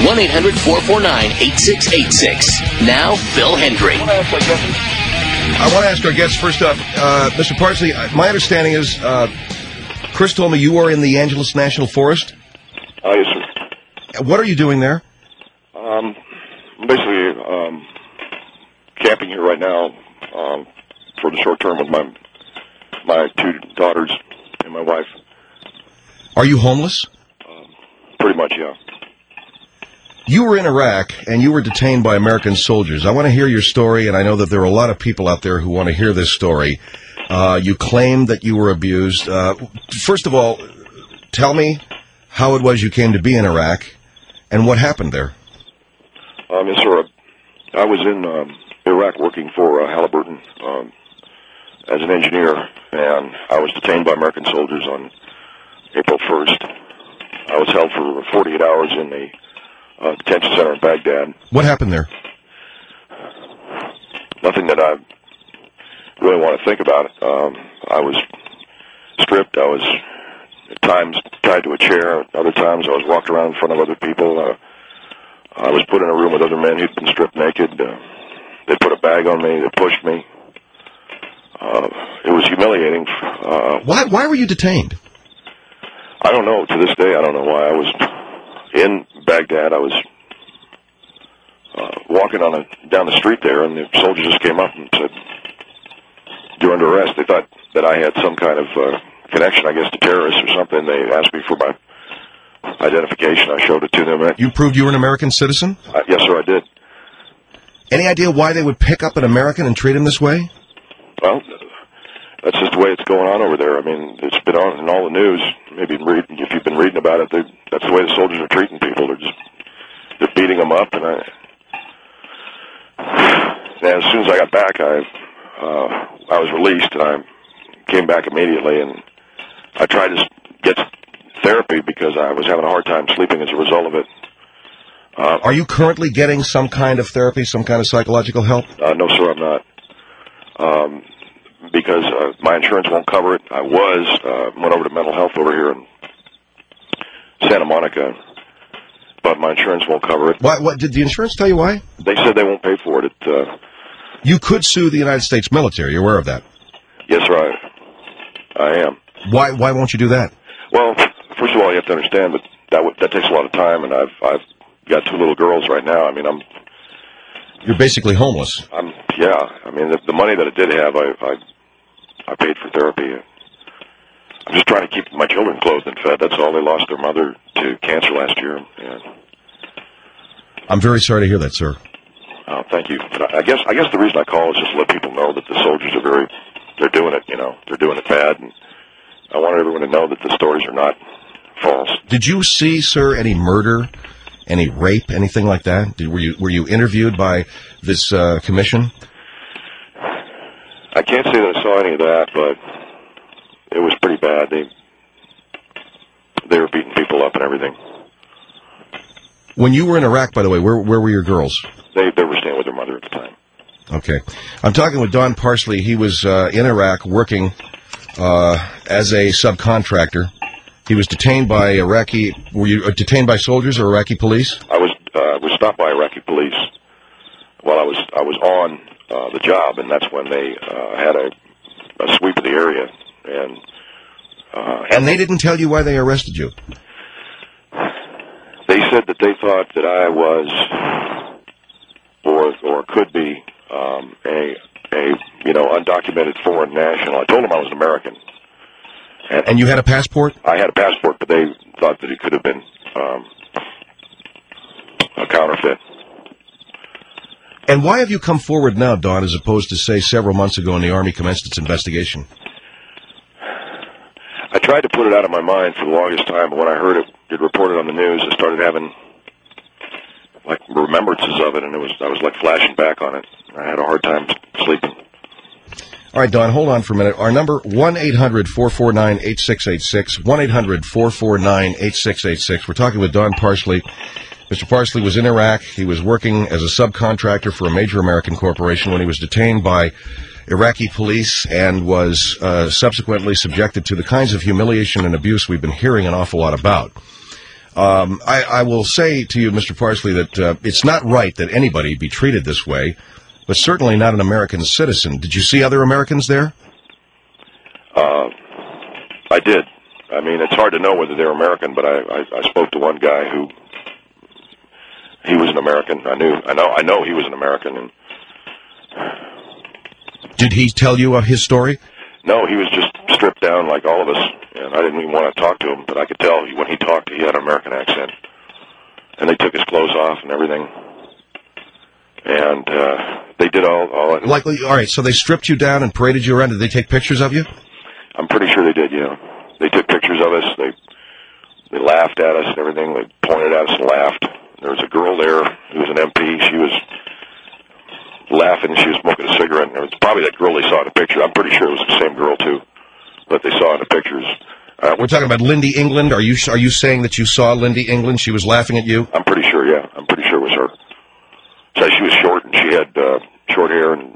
1-800-449-8686. Now, Phil Hendry. I want to ask our guests first up, Mr. Parsley, my understanding is, Chris told me you are in the Angeles National Forest. Yes, sir. What are you doing there? Basically, camping here right now for the short term with my two daughters and my wife. Are you homeless? Pretty much, yeah. You were in Iraq, and you were detained by American soldiers. I want to hear your story, and I know that there are a lot of people out there who want to hear this story. You claim that you were abused. First of all, tell me how it was you came to be in Iraq, and what happened there. Yes, sir. I was in Iraq working for Halliburton as an engineer, and I was detained by American soldiers on April 1st. I was held for 48 hours in the detention center in Baghdad. What happened there? Nothing that I really want to think about. I was stripped. I was at times tied to a chair. Other times I was walked around in front of other people. I was put in a room with other men who'd been stripped naked. They put a bag on me. They pushed me. It was humiliating. Why were you detained? I don't know. To this day, I don't know why. I was in Baghdad. I was walking down the street there, and the soldiers just came up and said, "You're under arrest." They thought that I had some kind of connection, I guess, to terrorists or something. They asked me for my identification. I showed it to them. You proved you were an American citizen? Yes, sir, I did. Any idea why they would pick up an American and treat him this way? Well, that's just the way it's going on over there. I mean, it's been on in all the news. Maybe if you've been reading about it, that's the way the soldiers are treating people. They're beating them up. And as soon as I got back, I was released, and I came back immediately, and I tried to get therapy because I was having a hard time sleeping as a result of it. Are you currently getting some kind of therapy, some kind of psychological help? No, sir, I'm not. Because my insurance won't cover it. I went over to mental health over here in Santa Monica, but my insurance won't cover it. What did the insurance tell you why? They said they won't pay for it. You could sue the United States military. You're aware of that? Yes, sir, I am. Why won't you do that? Well, first of all, you have to understand that takes a lot of time, and I've got two little girls right now. I mean, You're basically homeless. Yeah. I mean, the money that I did have, I paid for therapy. I'm just trying to keep my children clothed and fed. That's all. They lost their mother to cancer last year. And I'm very sorry to hear that, sir. Thank you. But I guess the reason I call is just to let people know that the soldiers they're doing it. They're doing it bad, and I want everyone to know that the stories are not false. Did you see, sir, any murder, any rape, anything like that? Were you interviewed by this commission? I can't say that I saw any of that, but it was pretty bad. They were beating people up and everything. When you were in Iraq, by the way, where were your girls? They were staying with their mother at the time. Okay. I'm talking with Don Parsley. He was in Iraq working as a subcontractor. He was detained by Iraqi... Were you detained by soldiers or Iraqi police? I was stopped by Iraqi police while I was on the job, and that's when they had a sweep of the area. And they didn't tell you why they arrested you? They said that they thought that I was, or could be, a undocumented foreign national. I told them I was an American. And you had a passport? I had a passport, but they thought that it could have been a counterfeit. And why have you come forward now, Don, as opposed to, say, several months ago when the Army commenced its investigation? I tried to put it out of my mind for the longest time, but when I heard it reported on the news, I started having like remembrances of it, and I was like flashing back on it. I had a hard time sleeping. All right, Don, hold on for a minute. Our number, 1-800-449-8686, 1-800-449-8686. We're talking with Don Parsley. Mr. Parsley was in Iraq. He was working as a subcontractor for a major American corporation when he was detained by Iraqi police and was subsequently subjected to the kinds of humiliation and abuse we've been hearing an awful lot about. I will say to you, Mr. Parsley, that it's not right that anybody be treated this way, but certainly not an American citizen. Did you see other Americans there? I did. I mean, it's hard to know whether they're American, but I spoke to one guy who he was an American. I know he was an American. And did he tell you his story? No, he was just stripped down like all of us, and I didn't even want to talk to him, but I could tell when he talked, he had an American accent. And they took his clothes off and everything. And they did all that. Likely, all right, so they stripped you down and paraded you around. Did they take pictures of you? I'm pretty sure they did, yeah. They took pictures of us. They laughed at us and everything. They pointed at us and laughed. There was a girl there who was an MP. She was laughing. She was smoking a cigarette. And it was probably that girl they saw in the picture. I'm pretty sure it was the same girl, too, that they saw in the pictures. We're talking about Lindy England. Are you saying that you saw Lindy England? She was laughing at you? I'm pretty sure, yeah. I'm pretty sure it was her. So she was short, and she had short hair, and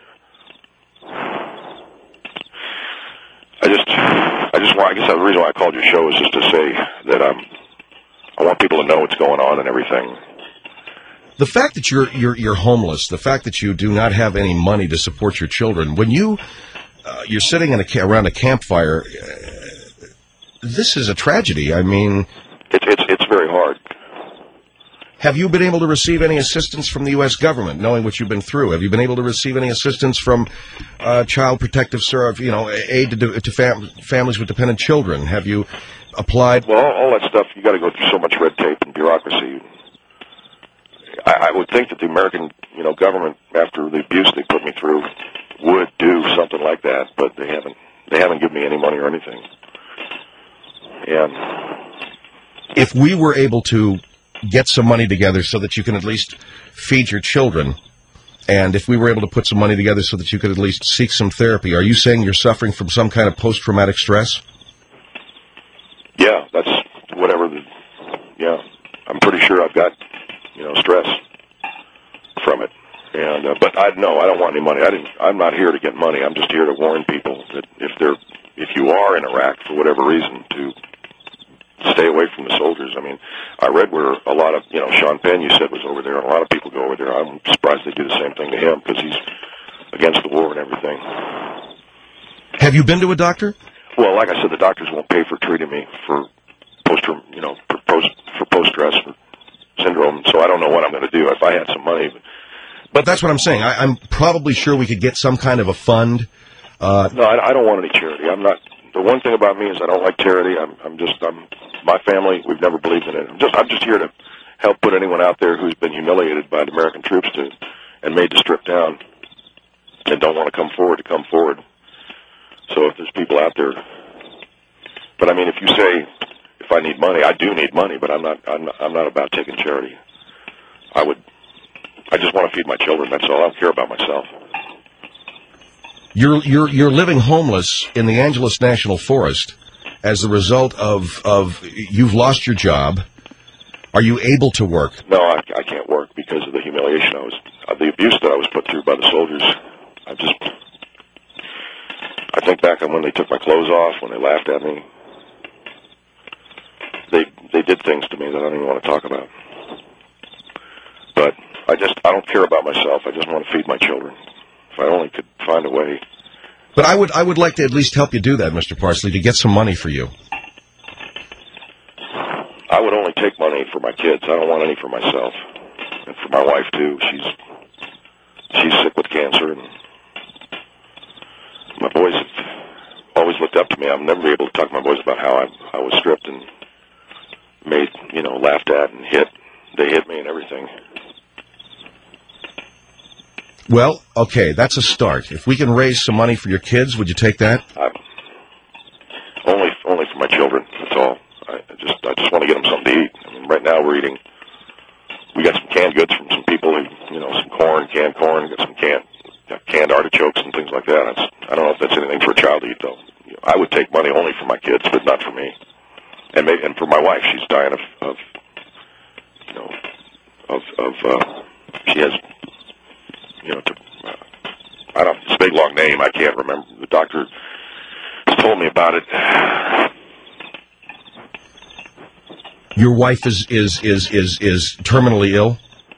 I guess the reason why I called your show is just to say that I want people to know what's going on and everything. The fact that you're homeless, the fact that you do not have any money to support your children, when you're sitting around a campfire, this is a tragedy. I mean, it's very hard. Have you been able to receive any assistance from the U.S. government, knowing what you've been through? Have you been able to receive any assistance from Child Protective Service, aid to families with dependent children? Have you applied? Well, all that stuff, you got to go through so much red tape and bureaucracy. I would think that the American, government, after the abuse they put me through, would do something like that, but they haven't given me any money or anything. And if we were able to get some money together so that you can at least feed your children, and if we were able to put some money together so that you could at least seek some therapy, are you saying you're suffering from some kind of post-traumatic stress? Yeah, that's whatever. I'm pretty sure I've got, stress from it. And but I don't want any money. I'm not here to get money. I'm just here to warn people that if you are in Iraq for whatever reason, to stay away from the soldiers. I mean, I read where a lot of, Sean Penn, you said, was over there, and a lot of people go over there. I'm surprised they do the same thing to him because he's against the war and everything. Have you been to a doctor? Well, like I said, the doctors won't pay for treating me for post-stress syndrome, so I don't know what I'm going to do if I had some money. But that's what I'm saying. I'm probably sure we could get some kind of a fund. No, I don't want any charity. I'm not. The one thing about me is I don't like charity. I'm my family. We've never believed in it. I'm just here to help put anyone out there who's been humiliated by the American troops and made to strip down and don't want to come forward to come forward. So if there's people out there, but I mean, if you say if I need money, I do need money, but I'm not about taking charity. I just want to feed my children. That's all. I don't care about myself. You're living homeless in the Angeles National Forest as a result of you've lost your job. Are you able to work? No, I can't work because of the humiliation the abuse that I was put through by the soldiers. I think back on when they took my clothes off, when they laughed at me. They did things to me that I don't even want to talk about. But I don't care about myself. I just want to feed my children. If I only could find a way. But I would like to at least help you do that, Mr. Parsley, to get some money for you. I would only take money for my kids. I don't want any for myself. And for my wife, too. She's sick with cancer, and my boys have always looked up to me. I'll never be able to talk to my boys about how I was stripped and made, laughed at and hit. They hit me and everything. Well, okay, that's a start. If we can raise some money for your kids, would you take that? Only for my children. That's all. I just want to get them something to eat. I mean, right now we got some canned goods from some people who, some canned corn, got some canned artichokes and things like that. I don't know if that's anything for a child to eat, though. I would take money only for my kids, but not for me. And for my wife, she's dying of she has, I don't know, it's a big long name. I can't remember. The doctor told me about it. Your wife is terminally ill?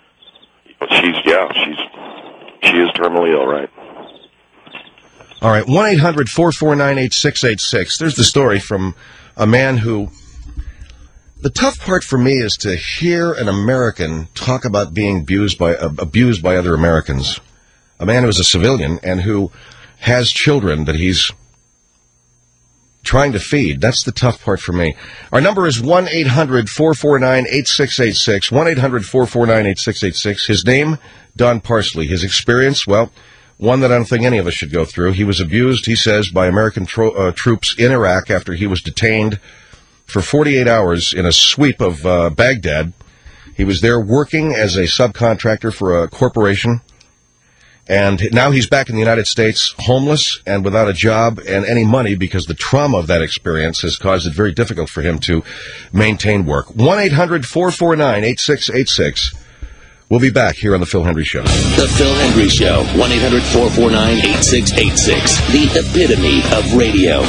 She is terminally ill, right? All right, 1-800-449-8686. There's the story from a man who... The tough part for me is to hear an American talk about being abused by other Americans. A man who is a civilian and who has children that he's trying to feed. That's the tough part for me. Our number is 1-800-449-8686. 1-800-449-8686. His name, Don Parsley. His experience, well, one that I don't think any of us should go through. He was abused, he says, by American troops in Iraq after he was detained for 48 hours in a sweep of Baghdad. He was there working as a subcontractor for a corporation, and now he's back in the United States, homeless and without a job and any money because the trauma of that experience has caused it very difficult for him to maintain work. 1-800-449-8686. We'll be back here on The Phil Hendry Show. The Phil Hendry Show, 1-800-449-8686, the epitome of radio.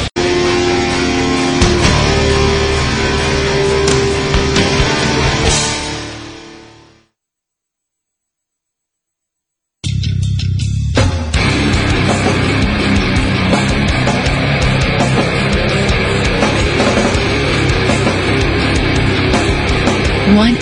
One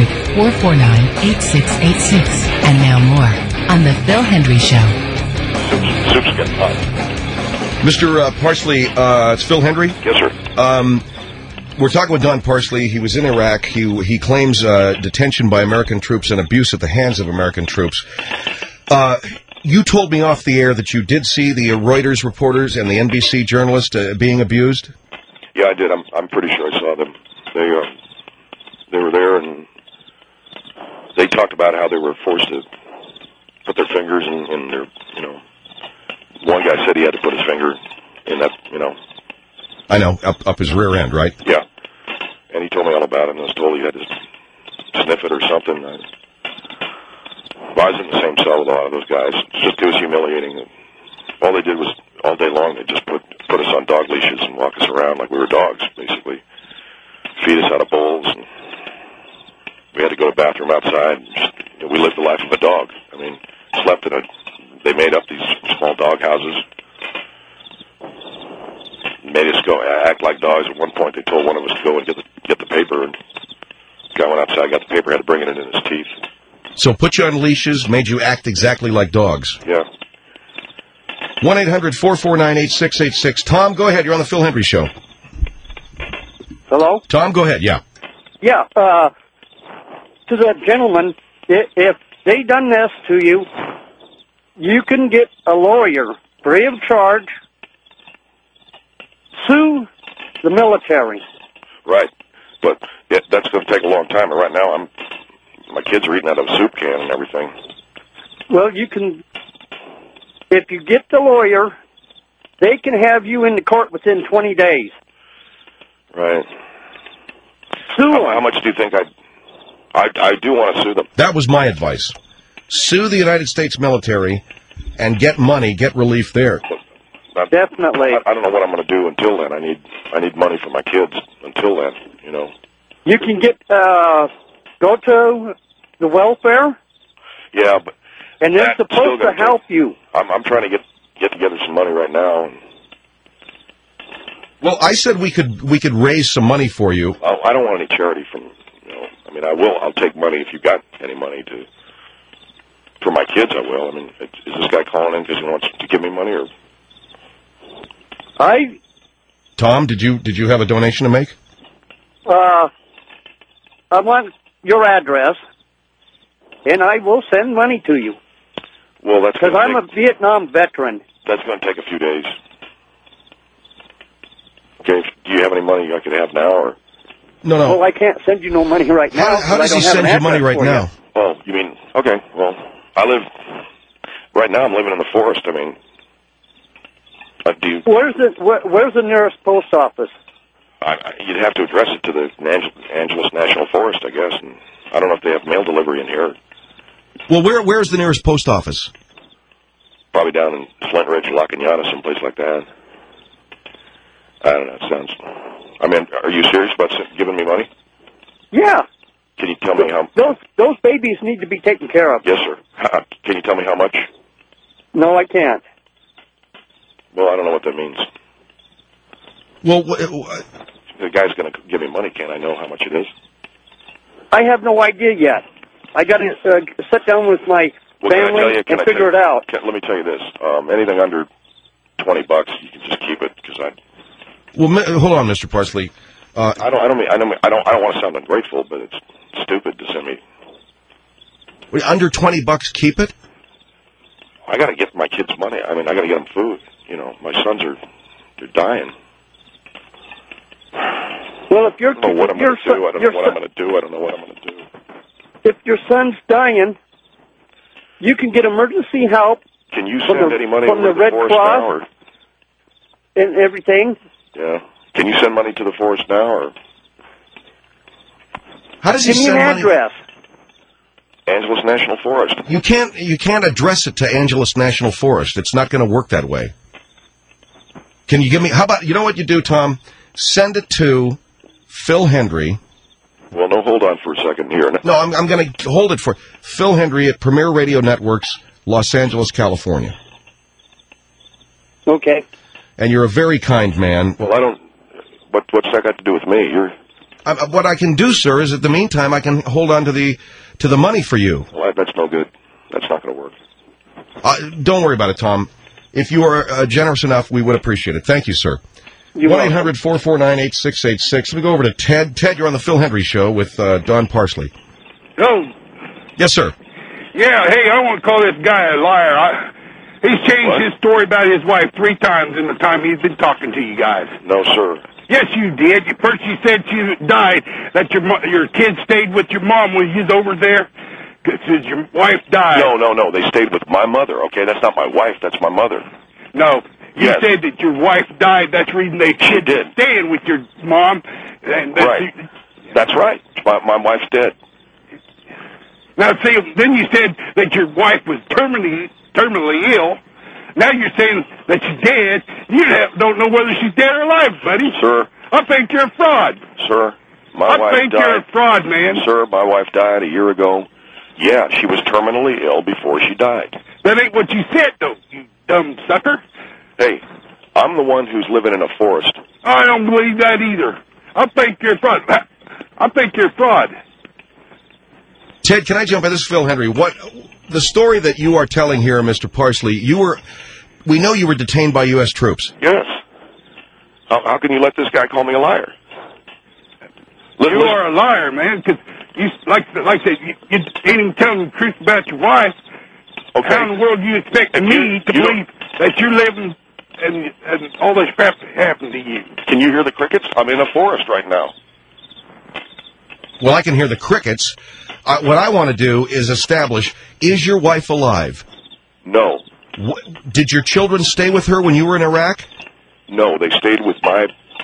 800-449-8686. And now more on The Phil Hendry Show. Soup's getting hot. Mr. Parsley, it's Phil Hendry? Yes, sir. We're talking with Don Parsley. He was in Iraq. He claims detention by American troops and abuse at the hands of American troops. You told me off the air that you did see the Reuters reporters and the NBC journalist being abused? Yeah, I did. I'm pretty sure I saw them. They were there, and they talked about how they were forced to put their fingers in their, one guy said he had to put his finger in that, I know, up his rear end, right? Yeah. And he told me all about it, and I was told he had to sniff it or something. I was in the same cell with a lot of those guys. It was humiliating. All they did was, all day long, they just put us on dog leashes and walk us around like we were dogs, basically. Feed us out of bowls, and we had to go to the bathroom outside. We lived the life of a dog. I mean, slept in they made up these small dog houses. Made us go act like dogs. At one point, they told one of us to go and get the paper, and the guy went outside, got the paper, had to bring it in his teeth. So put you on leashes, made you act exactly like dogs. Yeah. 1-800-449-8686. Tom, go ahead. You're on the Phil Hendry Show. Hello? Tom, go ahead. Yeah. Yeah, to the gentleman, if they done this to you, you can get a lawyer free of charge, sue the military. Right. But that's going to take a long time. And right now, my kids are eating out of a soup can and everything. Well, you can, if you get the lawyer, they can have you in the court within 20 days. Right. Sue them. How much do you think I do want to sue them? That was my advice. Sue the United States military and get money, get relief there. Definitely. I don't know what I'm going to do until then. I need money for my kids until then, You can get, go to the welfare. Yeah, but... And they're supposed to help you. I'm trying to get together some money right now. Well, I said we could raise some money for you. I don't want any charity from, I'll take money if you got any money for my kids, I will. I mean, is this guy calling in because he wants to give me money, or? Tom, did you have a donation to make? I want your address, and I will send money to you. Well, that's because I'm a Vietnam veteran. That's going to take a few days. Okay, do you have any money I could have now, or? No. Well, I can't send you no money right now. How does he send you money right now? Oh, you mean, okay, well, right now I'm living in the forest, I mean, Where's the nearest post office? You'd have to address it to the Angeles National Forest, I guess, and I don't know if they have mail delivery in here. Well, where's the nearest post office? Probably down in Flint Ridge, La Cañada, someplace like that. I don't know, it sounds... I mean, are you serious about giving me money? Yeah. Can you tell me how? Those babies need to be taken care of. Yes, sir. Can you tell me how much? No, I can't. Well, I don't know what that means. Well, The guy's going to give me money. Can't I know how much it is? I have no idea yet. I got to sit down with my family and figure it out. Let me tell you this: anything under $20, you can just keep it because I. well, hold on, Mr. Parsley. I don't want to sound ungrateful, but it's stupid to send me. Under $20, keep it. I got to get my kids money. I mean, I got to get them food. You know, my sons they're dying. Well, if you're, I don't know what I'm going to do. I don't know what I'm going to do. I don't know what I'm going to do. If your son's dying, you can get emergency help. Can you send any money from to the Red forest Cross now? Or? and everything? Yeah. Can you send money to the forest now? Or? How does he Give me send an money? address. Angeles National Forest. You can't address it to Angeles National Forest. It's not going to work that way. Can you give me? How about you know what you do, Tom? Send it to Phil Hendry. Well, no, hold on for a second here. No, I'm going to hold it for Phil Hendry at Premier Radio Networks, Los Angeles, California. Okay. And you're a very kind man. Well, I don't. What's that got to do with me? What I can do, sir, is at the meantime I can hold on to the money for you. Well, that's no good. That's not going to work. Don't worry about it, Tom. If you are generous enough, we would appreciate it. Thank you, sir. 1-800-449-8686. Let me go over to Ted. Ted, you're on the Phil Hendry Show with Don Parsley. Hello. Yes, sir. Yeah, hey, I want to call this guy a liar. He's changed his story about his wife 3 times in the time he's been talking to you guys. No, sir. Yes, you did. First you said she died, that your kid stayed with your mom when he's over there. Because your wife died. No. They stayed with my mother, okay? That's not my wife. That's my mother. No. You Yes. said that your wife died. That's the reason they She did. staying with your mom. And Right. That's right. My wife's dead. Now, see, then you said that your wife was terminally ill. Now you're saying that she's dead. You don't know whether she's dead or alive, buddy. Sir. I think you're a fraud. Sir, my I wife think died. you're a fraud, man. Sir, my wife died a year ago. Yeah, she was terminally ill before she died. That ain't what you said, though, you dumb sucker. Hey, I'm the one who's living in a forest. I don't believe that either. I think you're a fraud. I think you're a fraud. Ted, can I jump in? This is Phil Hendry. The story that you are telling here, Mr. Parsley, we know you were detained by U.S. troops. Yes. How can you let this guy call me a liar? You are a liar, man, because you like that. You ain't even telling the truth about your wife. Okay. How in the world do you expect me to believe that you're living and all this crap happened to you? Can you hear the crickets? I'm in a forest right now. Well, I can hear the crickets. What I want to do is establish, is your wife alive? No. Did your children stay with her when you were in Iraq? No, they stayed with my,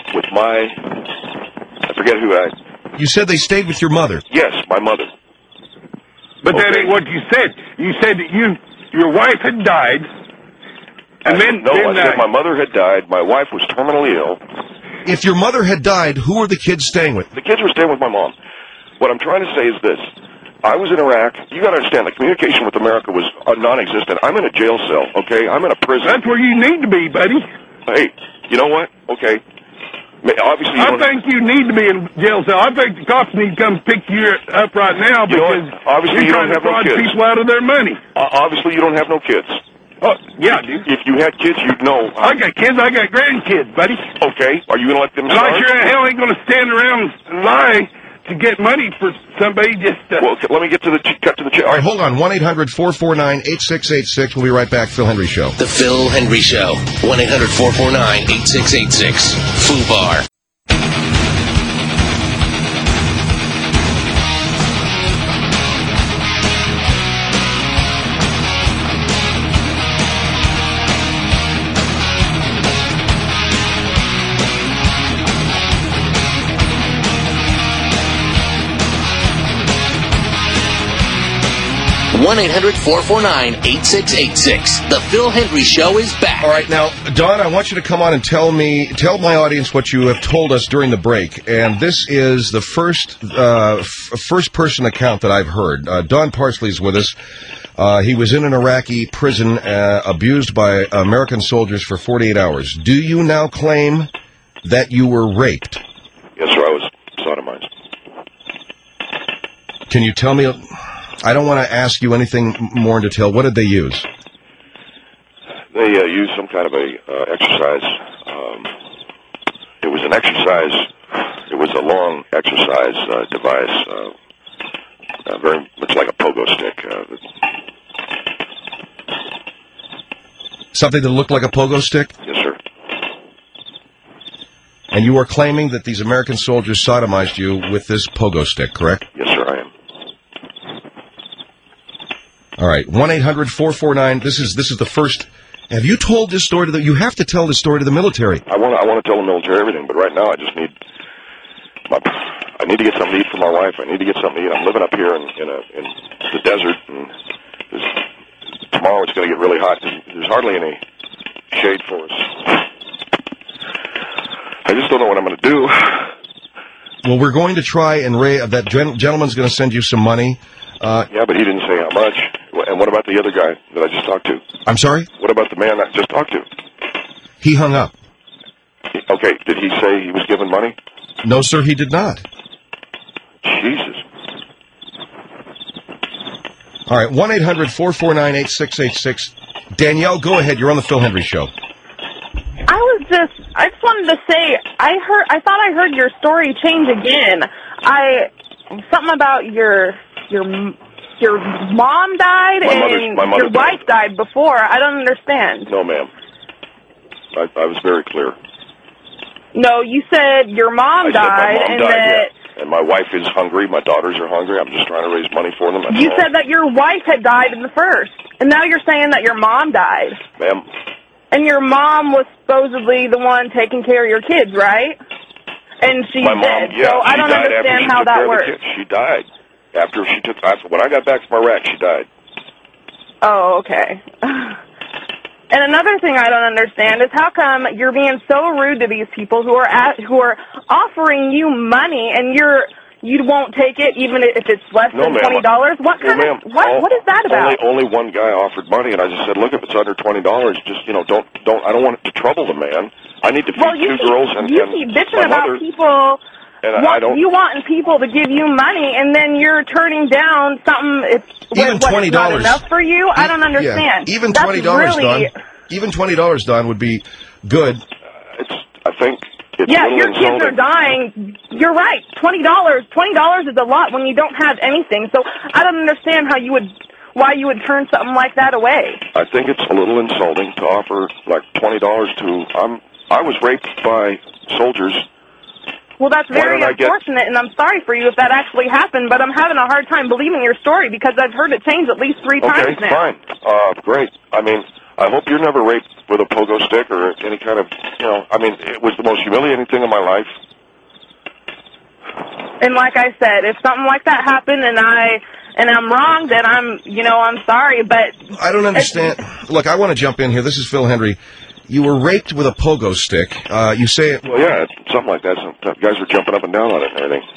I forget who You said they stayed with your mother. Yes, my mother. But that ain't what you said. You said that your wife had died, and I said my mother had died. My wife was terminally ill. If your mother had died, who were the kids staying with? The kids were staying with my mom. What I'm trying to say is this. I was in Iraq. You got to understand, the communication with America was non-existent. I'm in a jail cell, okay? I'm in a prison. That's where you need to be, buddy. Hey, you know what? Okay. Obviously, I think you need to be in jail cell. I think the cops need to come pick you up right now because obviously you're you don't trying to have no fraud kids. people out of their money. Obviously, you don't have no kids. Oh, yeah, dude. If you had kids, you'd know. I got kids. I got grandkids, buddy. Okay. Are you going to let them And start? I sure as hell ain't going to stand around and lie to get money for somebody just to... Well, let me cut to the chase. All right, hold on. 1-800-449-8686. We'll be right back. Phil Hendry Show. The Phil Hendry Show. 1-800-449-8686. FUBAR. 1-800-449-8686. The Phil Hendry Show is back. All right, now, Don, I want you to come on and tell my audience what you have told us during the break. And this is the first-person account that I've heard. Don Parsley's with us. He was in an Iraqi prison, abused by American soldiers for 48 hours. Do you now claim that you were raped? Yes, sir, I was sodomized. Can you tell me? I don't want to ask you anything more in detail. What did they use? They used some kind of a exercise. It was an exercise. It was a long exercise device, very much like a pogo stick. Something that looked like a pogo stick? Yes, sir. And you are claiming that these American soldiers sodomized you with this pogo stick, correct? Yes, sir, I am. All right, 1-800-449. This is the first. Have you told this story to the? You have to tell this story to the military. I want to tell the military everything, but right now I just need. I need to get something to eat for my wife. I need to get something to eat. I'm living up here in the desert, and tomorrow it's going to get really hot. There's hardly any shade for us. I just don't know what I'm going to do. Well, we're going to try and that gentleman's going to send you some money. Yeah, but he didn't say how much. And what about the other guy that I just talked to? I'm sorry? What about the man I just talked to? He hung up. Okay, did he say he was giving money? No, sir, he did not. Jesus. All right, 1-800-449-8686. Danielle, go ahead. You're on the Phil Hendry Show. I just wanted to say, I thought I heard your story change again. Something about your mom died and my mother your wife died before. I don't understand. No, ma'am. I was very clear. No, you said your mom died, and that... Yeah. And my wife is hungry. My daughters are hungry. I'm just trying to raise money for them. You said that your wife had died in the first, and now you're saying that your mom died. Ma'am. And your mom was supposedly the one taking care of your kids, right? And she my mom, did. Yeah, so I don't understand how that works. She died when I got back from Iraq. She died. Oh, okay. And another thing I don't understand is how come you're being so rude to these people who are offering you money and you won't take it even if it's less than $20? What is that about? Only one guy offered money, and I just said, look, if it's under $20, just I don't want it to trouble the man. I need to feed two girls and you keep bitching about mother, people. And you wanting people to give you money, and then you're turning down something. Even $20 not enough for you. I don't understand. Yeah, even $20, Don. Even $20, Don, would be good. I think. Your kids are dying. You're right. $20 is a lot when you don't have anything. So I don't understand why you would turn something like that away. I think it's a little insulting to offer like $20 to. I was raped by soldiers. Well, that's very unfortunate, and I'm sorry for you if that actually happened, but I'm having a hard time believing your story because I've heard it change at least 3 times now. Okay, fine. Great. I mean, I hope you're never raped with a pogo stick or any kind of, it was the most humiliating thing in my life. And like I said, if something like that happened and I'm wrong, then I'm sorry, but... I don't understand. Look, I want to jump in here. This is Phil Hendry. You were raped with a pogo stick. You say it... Well, yeah, something like that. Some guys were jumping up and down on it and everything.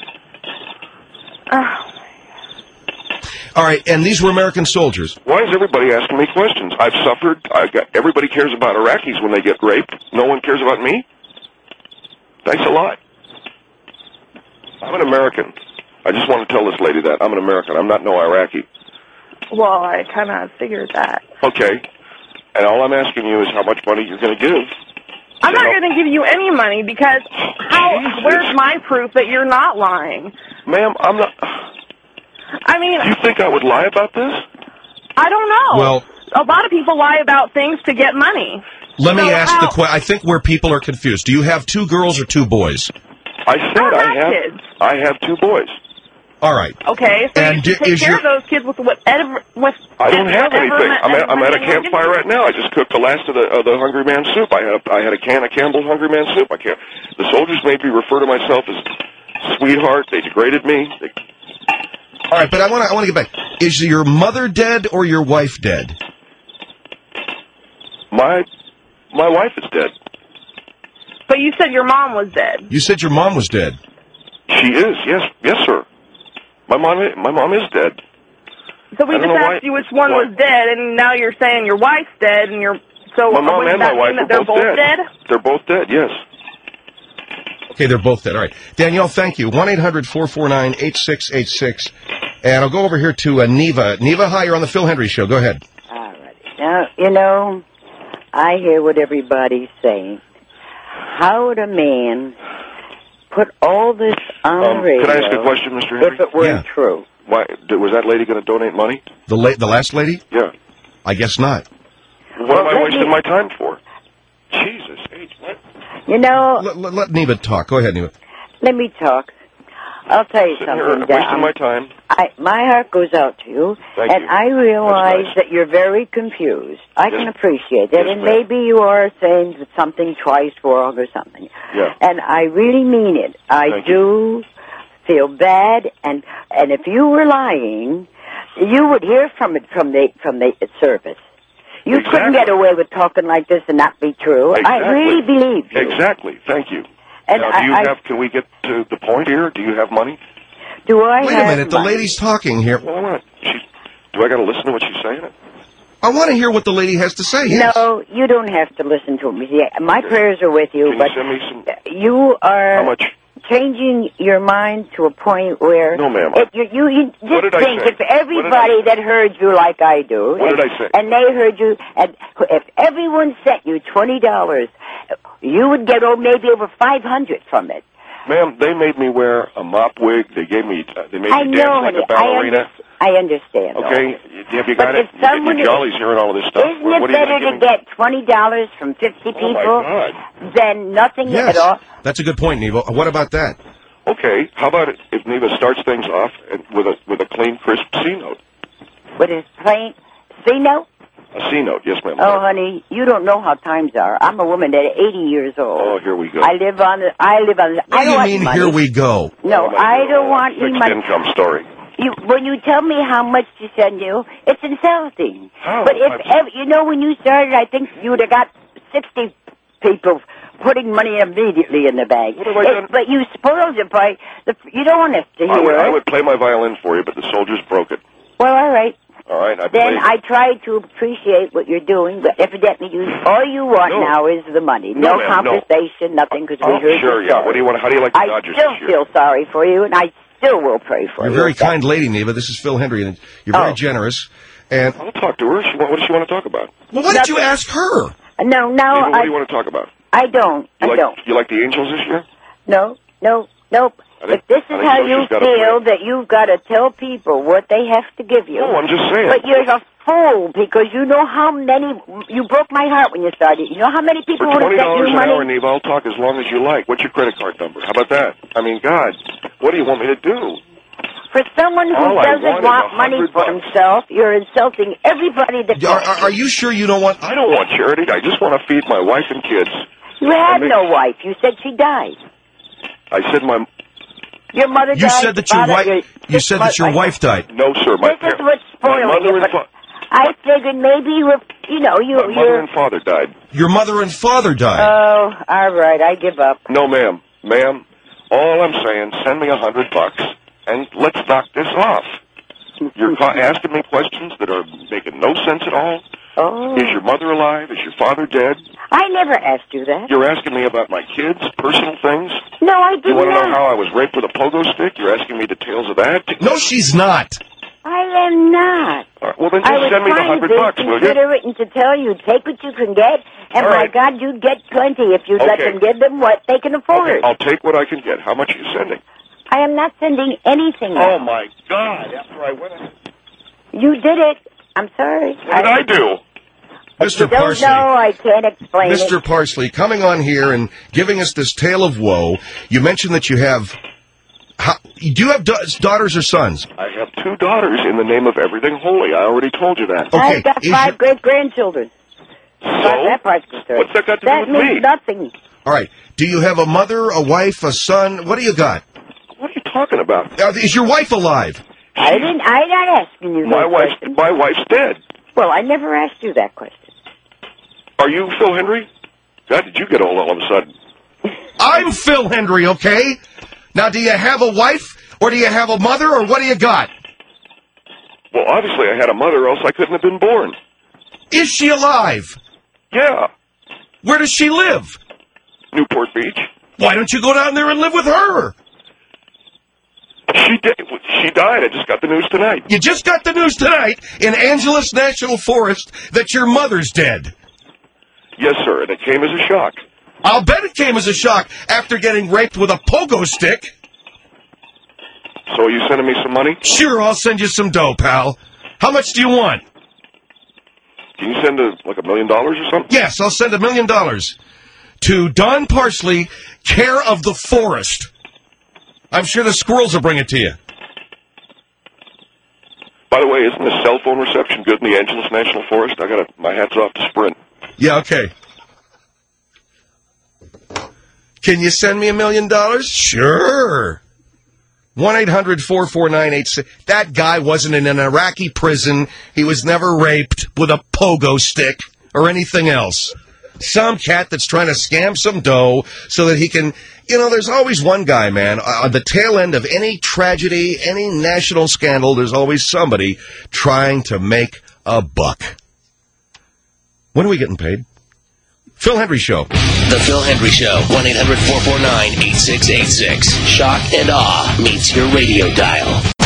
All right, and these were American soldiers. Why is everybody asking me questions? I've suffered. Everybody cares about Iraqis when they get raped. No one cares about me? Thanks a lot. I'm an American. I just want to tell this lady that. I'm an American. I'm not no Iraqi. Well, I kind of figured that. Okay. And all I'm asking you is how much money you're going to give. I'm not going to give you any money because where's my proof that you're not lying? Ma'am, I'm not... I mean... You think I would lie about this? I don't know. Well... A lot of people lie about things to get money. Let me ask the question. I think where people are confused. Do you have 2 girls or 2 boys? I said I have 2 boys. All right. Okay, so and you take care of those kids with whatever... I don't have anything. I'm at a campfire right now. I just cooked the last of the Hungry Man soup. I had a can of Campbell's Hungry Man soup. The soldiers made me refer to myself as sweetheart. They degraded me. All right, but I want to get back. Is your mother dead or your wife dead? My wife is dead. But you said your mom was dead. You said your mom was dead. She is, yes, sir. My mom is dead. So we just asked you which one was dead, and now you're saying your wife's dead, and so my mom and my wife are they're both dead? They're both dead, yes. Okay, they're both dead. All right. Danielle, thank you. 1-800-449-8686. And I'll go over here to Neva. Neva, hi, you're on the Phil Hendry Show. Go ahead. All right. Now, I hear what everybody's saying. How would a man put all this on the radio? Can I ask a question, Mr. Henry? If it weren't true. Why, was that lady going to donate money? The last lady? Yeah. I guess not. What am I wasting my time for? Jesus H. What? Let Neva talk. Go ahead, Neva. Let me talk. I'll tell you something. Wasting my time. My heart goes out to you, Thank you. I realize that you're very confused. I can appreciate that, and ma'am. maybe you are saying something twice wrong or something. Yeah. And I really mean it. I do feel bad, and if you were lying, you would hear from the service. You couldn't get away with talking like this and not be true. Exactly. I really believe you. Exactly. Thank you. And now, can we get to the point here? Do you have money? Do I Wait have a minute. money? The lady's talking here. Well, what? Do I got to listen to what she's saying? I want to hear what the lady has to say. Yes. No, you don't have to listen to me. Yeah, my prayers are with you, Can but you send me some? you are How much? changing your mind to a point where... No, ma'am. You What just did I think say? if everybody that heard you like I do... What did I say? And they heard you, and if everyone sent you $20, you would get maybe over $500 from it. Ma'am, they made me wear a mop wig. They made me dance like a ballerina. I understand. Okay, have you got But it? if someone You're jollies hearing all of this stuff. Isn't What it are you better gonna to give me? get $20 from 50 people Oh, my God. than nothing Yes. at all? That's a good point, Neva. What about that? Okay, how about if Neva starts things off with a clean, crisp C note? With his plain C-note? A C note, yes, ma'am. Oh, honey, you don't know how times are. I'm a woman that 80 years old. Oh, here we go. I live on the. I What don't do you want mean, money. here we go? No, I don't want any Fixed money. income story. When you tell me how much to send you, it's insulting. How? But when you started, I think you would have got 60 people putting money immediately in the bag. What have I done? But you spoiled it by you don't want us to hear I it. would play my violin for you, but the soldiers broke it. Well, all right. All right, Then I try to appreciate what you're doing, but evidently all you want now is the money. No, No ma'am, no. compensation, nothing, because we heard sure, your yeah. story. How do you like the Dodgers I still this year? feel sorry for you, and I still will pray for You're you. a very kind lady, Neva. This is Phil Hendry, and you're very generous. And I'll talk to her. What does she want to talk about? well, why did you ask her? No, Neva, what do you want to talk about? I don't. You like the Angels this year? No, nope. If this is how you feel that you've got to tell people what they have to give you. No, I'm just saying. But you're a fool because you know how many. You broke my heart when you started. You know how many people For would have sent $20 you an money? hour, Neva, I'll talk as long as you like. What's your credit card number? How about that? I mean, God, what do you want me to do? For someone who All I doesn't want is want money $100. for himself, you're insulting everybody that. Are you sure you don't want? I don't want charity. I just want to feed my wife and kids. You had no wife. You said she died. I said Your mother died. You said that your wife. You said that your wife died. No, sir. This is what's spoiling you. But I figured maybe you were. My mother and father died. Your mother and father died. Oh, all right. I give up. No, ma'am. Ma'am, all I'm saying, send me $100 and let's knock this off. You're asking me questions that are making no sense at all. Oh. Is your mother alive? Is your father dead? I never asked you that. You're asking me about my kids, personal things? No, I did You want to not. know how I was raped with a pogo stick? You're asking me details of that? No, she's not. I am not. All right, well, then I just was send me the trying $100, to will you? consider it and to tell you, take what you can get, and All by right. God, you'd get plenty if you'd let Okay. them give them what they can afford. Okay, I'll take what I can get. How much are you sending? I am not sending anything. Oh, my God. After I went in. You did it. I'm sorry. What did I do? Mr. You don't Parsley. know. I can't explain Mr. it. Parsley, coming on here and giving us this tale of woe, you mentioned that you have... do you have daughters or sons? I have 2 daughters in the name of everything holy. I already told you that. Okay. I've got 5 great-grandchildren. So? That part's concerned. What's that got to That do with means me? nothing. All right. Do you have a mother, a wife, a son? What do you got? What are you talking about? Is your wife alive? I'm not asking you that question. My wife's dead. Well, I never asked you that question. Are you Phil Hendry? How did you get old all of a sudden? I'm Phil Hendry, okay? Now, do you have a wife, or do you have a mother, or what do you got? Well, obviously I had a mother, else I couldn't have been born. Is she alive? Yeah. Where does she live? Newport Beach. Why don't you go down there and live with her? She died. I just got the news tonight. You just got the news tonight in Angeles National Forest that your mother's dead. Yes, sir, and it came as a shock. I'll bet it came as a shock after getting raped with a pogo stick. So are you sending me some money? Sure, I'll send you some dough, pal. How much do you want? Can you send like $1 million or something? Yes, I'll send $1 million to Don Parsley, care of the forest. I'm sure the squirrels will bring it to you. By the way, isn't the cell phone reception good in the Angeles National Forest? My hat's off to Sprint. Yeah, okay. Can you send me $1 million? Sure. 1-800-449-86. That guy wasn't in an Iraqi prison. He was never raped with a pogo stick or anything else. Some cat that's trying to scam some dough so that he can... there's always one guy, man. On the tail end of any tragedy, any national scandal, there's always somebody trying to make a buck. When are we getting paid? Phil Hendry Show. The Phil Hendry Show. 1-800-449-8686. Shock and awe meets your radio dial.